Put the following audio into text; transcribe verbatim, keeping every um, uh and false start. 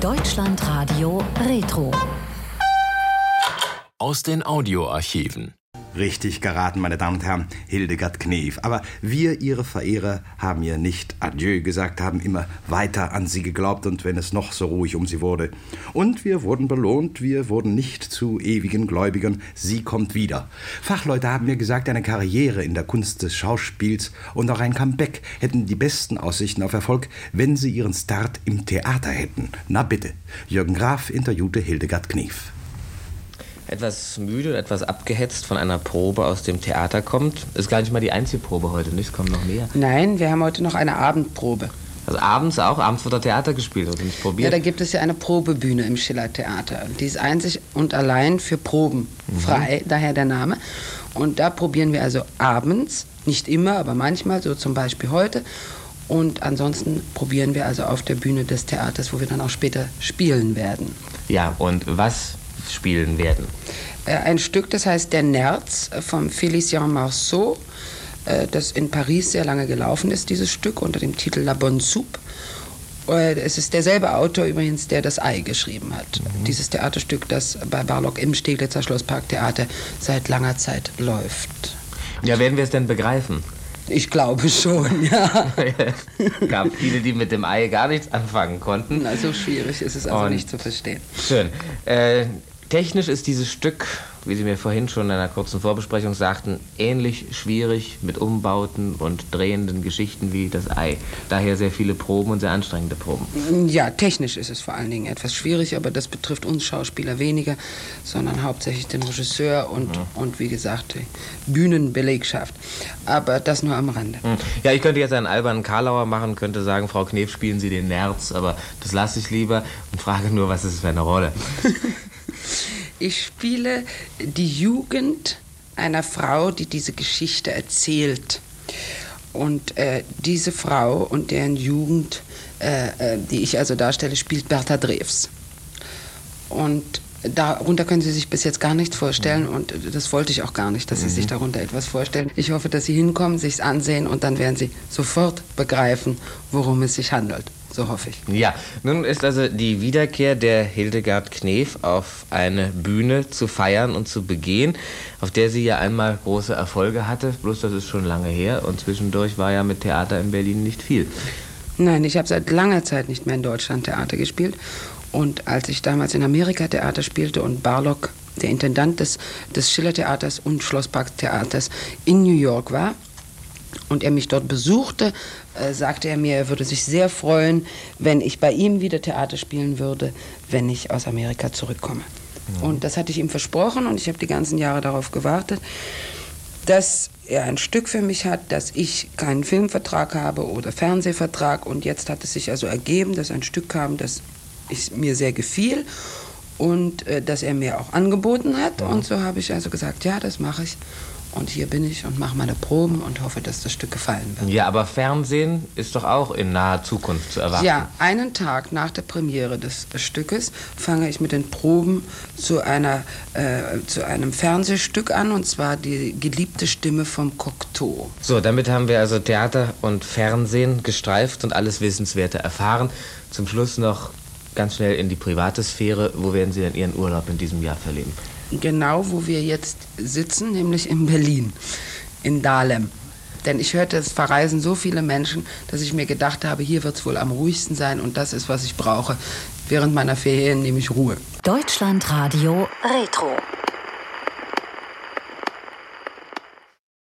Deutschlandradio Retro. Aus den Audioarchiven. Richtig geraten, meine Damen und Herren, Hildegard Knef. Aber wir, Ihre Verehrer, haben ihr nicht Adieu gesagt, haben immer weiter an sie geglaubt und wenn es noch so ruhig um sie wurde. Und wir wurden belohnt, wir wurden nicht zu ewigen Gläubigern, sie kommt wieder. Fachleute haben mir gesagt, eine Karriere in der Kunst des Schauspiels und auch ein Comeback hätten die besten Aussichten auf Erfolg, wenn sie ihren Start im Theater hätten. Na bitte, Jürgen Graf interviewte Hildegard Knef. Etwas müde und etwas abgehetzt von einer Probe aus dem Theater kommt. Ist gar nicht mal die einzige Probe heute, nicht? Es kommen noch mehr. Nein, wir haben heute noch eine Abendprobe. Also abends auch? Abends wird da Theater gespielt oder nicht probiert? Ja, da gibt es ja eine Probebühne im Schiller-Theater. Die ist einzig und allein für Proben mhm. frei, daher der Name. Und da probieren wir also abends, nicht immer, aber manchmal, so zum Beispiel heute. Und ansonsten probieren wir also auf der Bühne des Theaters, wo wir dann auch später spielen werden. Ja, und was spielen werden? Ein Stück, das heißt Der Nerz von Félicien Marceau, das in Paris sehr lange gelaufen ist, dieses Stück, unter dem Titel La Bonne Soupe. Es ist derselbe Autor übrigens, der das Ei geschrieben hat. Mhm. Dieses Theaterstück, das bei Barlog im Steglitzer Schlossparktheater seit langer Zeit läuft. Ja, werden wir es denn begreifen? Ich glaube schon, ja. Es gab viele, die mit dem Ei gar nichts anfangen konnten. Na, so schwierig ist es also Und nicht zu verstehen. Schön. Äh, technisch ist dieses Stück, wie Sie mir vorhin schon in einer kurzen Vorbesprechung sagten, ähnlich schwierig mit Umbauten und drehenden Geschichten wie das Ei. Daher sehr viele Proben und sehr anstrengende Proben. Ja, technisch ist es vor allen Dingen etwas schwierig, aber das betrifft uns Schauspieler weniger, sondern hauptsächlich den Regisseur und, mhm. und wie gesagt, die Bühnenbelegschaft. Aber das nur am Rande. Mhm. Ja, ich könnte jetzt einen albernen Karlauer machen, könnte sagen, Frau Knef, spielen Sie den Nerz, aber das lasse ich lieber und frage nur, was ist es für eine Rolle? Ich spiele die Jugend einer Frau, die diese Geschichte erzählt. Und äh, diese Frau und deren Jugend, äh, äh, die ich also darstelle, spielt Bertha Drews. Und darunter können Sie sich bis jetzt gar nichts vorstellen und das wollte ich auch gar nicht, dass Sie mhm. sich darunter etwas vorstellen. Ich hoffe, dass Sie hinkommen, sich's ansehen und dann werden Sie sofort begreifen, worum es sich handelt. So hoffe ich. Ja, nun ist also die Wiederkehr der Hildegard Knef auf eine Bühne zu feiern und zu begehen, auf der sie ja einmal große Erfolge hatte, bloß das ist schon lange her und zwischendurch war ja mit Theater in Berlin nicht viel. Nein, ich habe seit langer Zeit nicht mehr in Deutschland Theater gespielt und als ich damals in Amerika Theater spielte und Barlog, der Intendant des, des Schiller-Theaters und Schlossparktheaters in New York war, und er mich dort besuchte, äh, sagte er mir, er würde sich sehr freuen, wenn ich bei ihm wieder Theater spielen würde, wenn ich aus Amerika zurückkomme. Mhm. Und das hatte ich ihm versprochen und ich habe die ganzen Jahre darauf gewartet, dass er ein Stück für mich hat, dass ich keinen Filmvertrag habe oder Fernsehvertrag. Und jetzt hat es sich also ergeben, dass ein Stück kam, das ich, mir sehr gefiel und äh, das er mir auch angeboten hat. Mhm. Und so habe ich also gesagt, ja, das mache ich. Und hier bin ich und mache meine Proben und hoffe, dass das Stück gefallen wird. Ja, aber Fernsehen ist doch auch in naher Zukunft zu erwarten. Ja, einen Tag nach der Premiere des, des Stückes fange ich mit den Proben zu, einer, äh, zu einem Fernsehstück an, und zwar die geliebte Stimme vom Cocteau. So, damit haben wir also Theater und Fernsehen gestreift und alles Wissenswerte erfahren. Zum Schluss noch ganz schnell in die private Sphäre. Wo werden Sie denn Ihren Urlaub in diesem Jahr verleben? Genau, wo wir jetzt sitzen, nämlich in Berlin, in Dahlem. Denn ich hörte, es verreisen so viele Menschen, dass ich mir gedacht habe, hier wird es wohl am ruhigsten sein und das ist, was ich brauche. Während meiner Ferien nehme ich Ruhe. Deutschlandradio Retro.